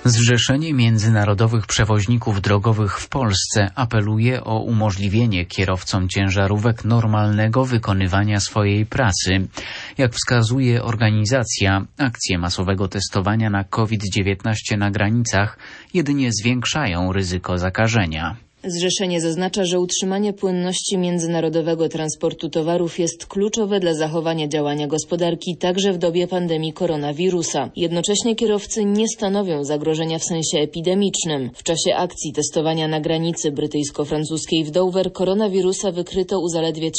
Zrzeszenie Międzynarodowych Przewoźników Drogowych w Polsce apeluje o umożliwienie kierowcom ciężarówek normalnego wykonywania swojej pracy. Jak wskazuje organizacja, akcje masowego testowania na COVID-19 na granicach jedynie zwiększają ryzyko zakażenia. Zrzeszenie zaznacza, że utrzymanie płynności międzynarodowego transportu towarów jest kluczowe dla zachowania działania gospodarki także w dobie pandemii koronawirusa. Jednocześnie kierowcy nie stanowią zagrożenia w sensie epidemicznym. W czasie akcji testowania na granicy brytyjsko-francuskiej w Dover koronawirusa wykryto u zaledwie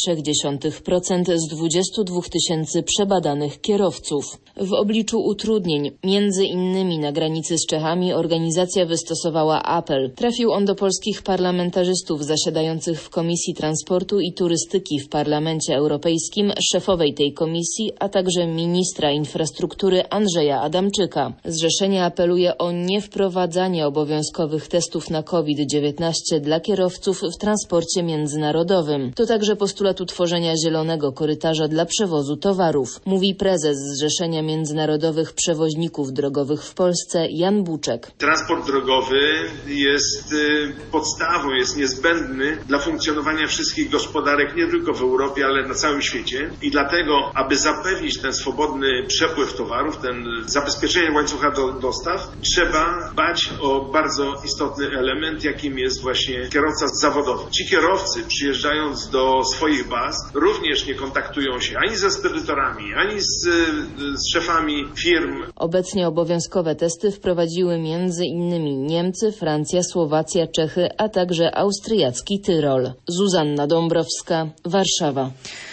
0,3% z 22 000 przebadanych kierowców. W obliczu utrudnień, między innymi na granicy z Czechami, organizacja wystosowała apel. Trafił on do polskich parlamentarzystów zasiadających w Komisji Transportu i Turystyki w Parlamencie Europejskim, szefowej tej komisji, a także ministra infrastruktury Andrzeja Adamczyka. Zrzeszenie apeluje o niewprowadzanie obowiązkowych testów na COVID-19 dla kierowców w transporcie międzynarodowym. To także postulat utworzenia zielonego korytarza dla przewozu towarów, mówi prezes Zrzeszenia Międzynarodowych Przewoźników Drogowych w Polsce Jan Buczek. Transport drogowy jest podstawą, jest niezbędny dla funkcjonowania wszystkich gospodarek, nie tylko w Europie, ale na całym świecie. I dlatego, aby zapewnić ten swobodny przepływ towarów, zabezpieczenie łańcucha dostaw, trzeba dbać o bardzo istotny element, jakim jest właśnie kierowca zawodowy. Ci kierowcy, przyjeżdżając do swoich baz, również nie kontaktują się ani ze spedytorami, ani z szefami firm. Obecnie obowiązkowe testy wprowadziły m.in. Niemcy, Francja, Słowacja, Czechy, a także austriacki Tyrol. Zuzanna Dąbrowska, Warszawa.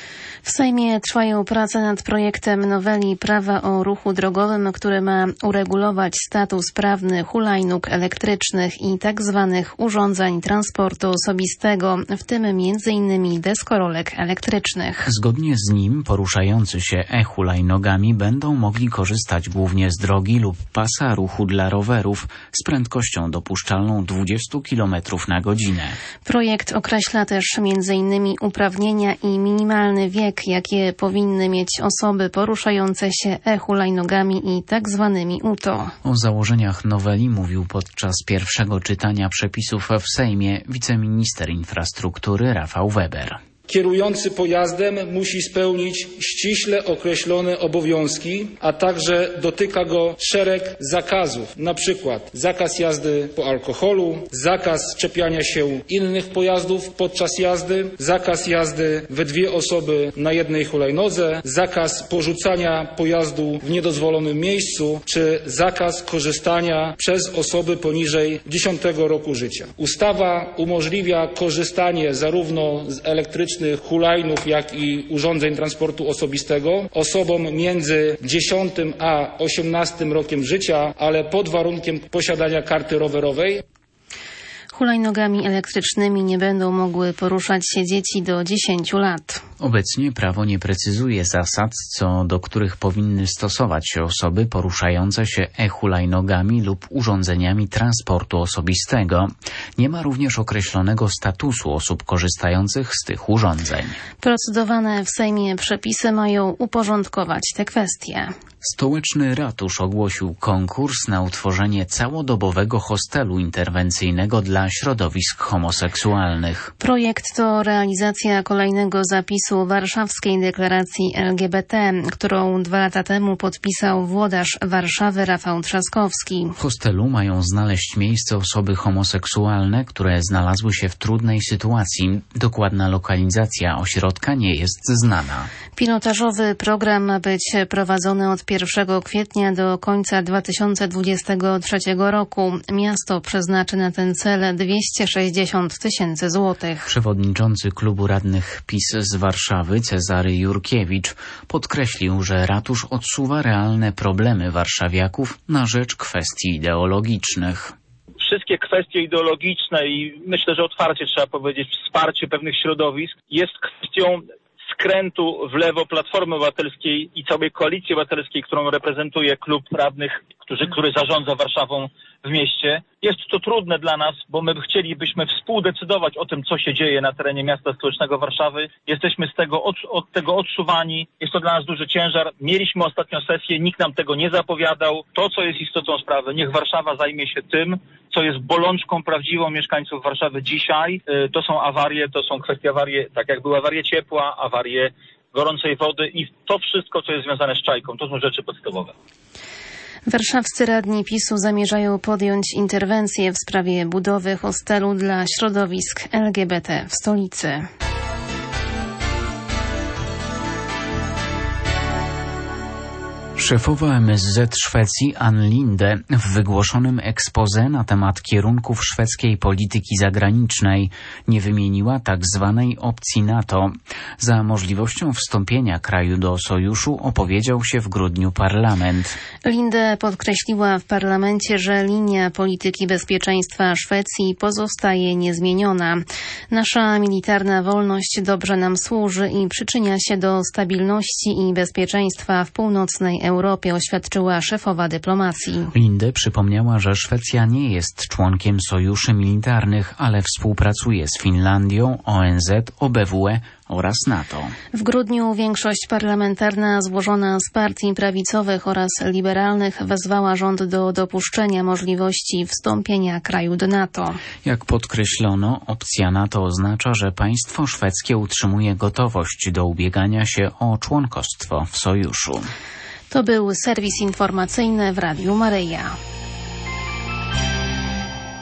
W Sejmie trwają prace nad projektem noweli prawa o ruchu drogowym, który ma uregulować status prawny hulajnóg elektrycznych i tzw. urządzeń transportu osobistego, w tym m.in. deskorolek elektrycznych. Zgodnie z nim poruszający się e-hulajnogami będą mogli korzystać głównie z drogi lub pasa ruchu dla rowerów z prędkością dopuszczalną 20 km na godzinę. Projekt określa też m.in. uprawnienia i minimalny wiek, jakie powinny mieć osoby poruszające się e-hulajnogami i tak zwanymi UTO. O założeniach noweli mówił podczas pierwszego czytania przepisów w Sejmie wiceminister infrastruktury Rafał Weber. Kierujący pojazdem musi spełnić ściśle określone obowiązki, a także dotyka go szereg zakazów, na przykład zakaz jazdy po alkoholu, zakaz czepiania się innych pojazdów podczas jazdy, zakaz jazdy we dwie osoby na jednej hulajnodze, zakaz porzucania pojazdu w niedozwolonym miejscu, czy zakaz korzystania przez osoby poniżej 10 roku życia. Ustawa umożliwia korzystanie zarówno z elektrycznych hulajnóg, jak i urządzeń transportu osobistego osobom między 10 a 18 rokiem życia, ale pod warunkiem posiadania karty rowerowej. Hulajnogami elektrycznymi nie będą mogły poruszać się dzieci do 10 lat. Obecnie prawo nie precyzuje zasad, co do których powinny stosować się osoby poruszające się e-hulajnogami lub urządzeniami transportu osobistego. Nie ma również określonego statusu osób korzystających z tych urządzeń. Procedowane w Sejmie przepisy mają uporządkować te kwestie. Stołeczny Ratusz ogłosił konkurs na utworzenie całodobowego hostelu interwencyjnego dla środowisk homoseksualnych. Projekt to realizacja kolejnego zapisu warszawskiej deklaracji LGBT, którą 2 lata temu podpisał włodarz Warszawy Rafał Trzaskowski. W hostelu mają znaleźć miejsce osoby homoseksualne, które znalazły się w trudnej sytuacji. Dokładna lokalizacja ośrodka nie jest znana. Pilotażowy program ma być prowadzony od 1 kwietnia do końca 2023 roku. Miasto przeznaczy na ten cel 260 000 złotych. Przewodniczący klubu radnych PiS z Warszawy Cezary Jurkiewicz podkreślił, że ratusz odsuwa realne problemy warszawiaków na rzecz kwestii ideologicznych. Wszystkie kwestie ideologiczne i myślę, że otwarcie trzeba powiedzieć, wsparcie pewnych środowisk jest kwestią skrętu w lewo Platformy Obywatelskiej i całej Koalicji Obywatelskiej, którą reprezentuje klub radnych, który zarządza Warszawą w mieście. Jest to trudne dla nas, bo my chcielibyśmy współdecydować o tym, co się dzieje na terenie miasta stołecznego Warszawy. Jesteśmy od tego odsuwani. Jest to dla nas duży ciężar. Mieliśmy ostatnią sesję, nikt nam tego nie zapowiadał. To, co jest istotą sprawy, niech Warszawa zajmie się tym, co jest bolączką prawdziwą mieszkańców Warszawy dzisiaj. To są awarie, to są kwestie awarie, tak jak były awarie ciepła, awarie gorącej wody i to wszystko, co jest związane z Czajką. To są rzeczy podstawowe. Warszawscy radni PiS-u zamierzają podjąć interwencję w sprawie budowy hostelu dla środowisk LGBT w stolicy. Szefowa MSZ Szwecji Ann Linde w wygłoszonym exposé na temat kierunków szwedzkiej polityki zagranicznej nie wymieniła tak zwanej opcji NATO. Za możliwością wstąpienia kraju do sojuszu opowiedział się w grudniu parlament. Linde podkreśliła w parlamencie, że linia polityki bezpieczeństwa Szwecji pozostaje niezmieniona. Nasza militarna wolność dobrze nam służy i przyczynia się do stabilności i bezpieczeństwa w północnej Europie, oświadczyła szefowa dyplomacji. Linde przypomniała, że Szwecja nie jest członkiem sojuszy militarnych, ale współpracuje z Finlandią, ONZ, OBWE oraz NATO. W grudniu większość parlamentarna złożona z partii prawicowych oraz liberalnych wezwała rząd do dopuszczenia możliwości wstąpienia kraju do NATO. Jak podkreślono, opcja NATO oznacza, że państwo szwedzkie utrzymuje gotowość do ubiegania się o członkostwo w sojuszu. To był serwis informacyjny w Radiu Maryja.